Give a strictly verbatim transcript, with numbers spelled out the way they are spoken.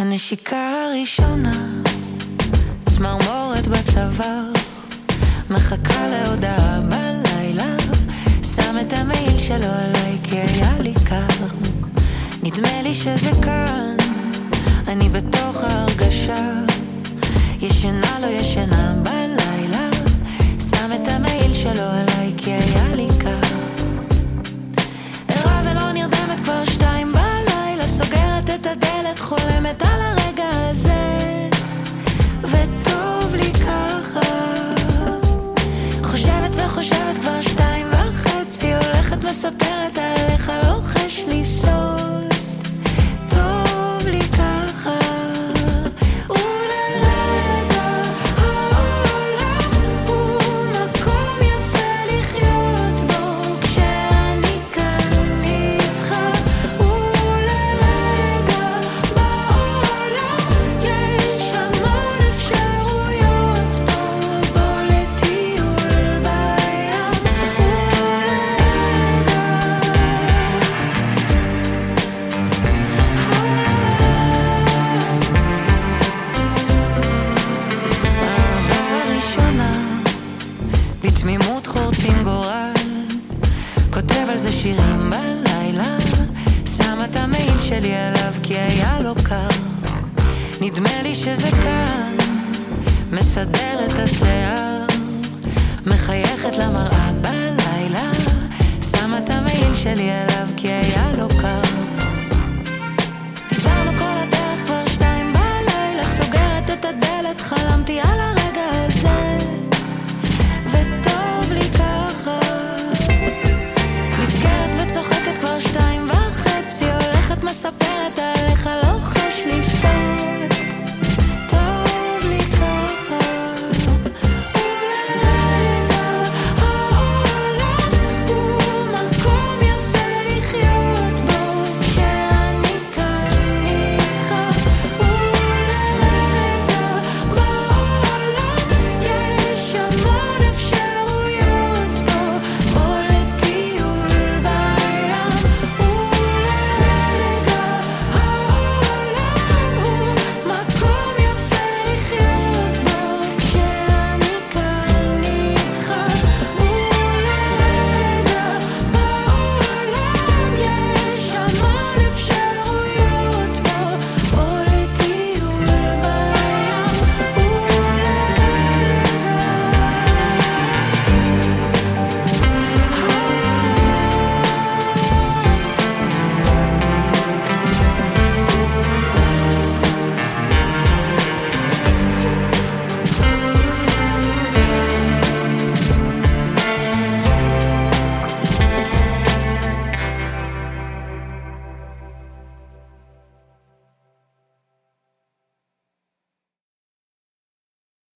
הנשיקה הראשונה, צמרמורת בצוואר, מחכה להודעה בלילה, שם את המעיל שלו עליי כי היה לי קר. נדמה לי שזה כאן, אני בתוך ההרגשה, ישנה לא ישנה בלילה, שם את המעיל שלו עליי כי היה לי קר. ערה ולא נרדמת כבר שתיים בלילה, סוגרת את הדלת, חולמת על הרגע הזה, וטוב לי ככה. חושבת וחושבת כבר שתיים וחצי, הולכת מספרת עליך, לא חש לי סוד, טוב לי ככה. שירים בלילה, שם את המעיל שלי עליו כי היה לו קר. נדמה לי שזה כאן, מסדר את השיער, מחייכת למראה בלילה, שם את המעיל שלי עליו כי היה לו קר.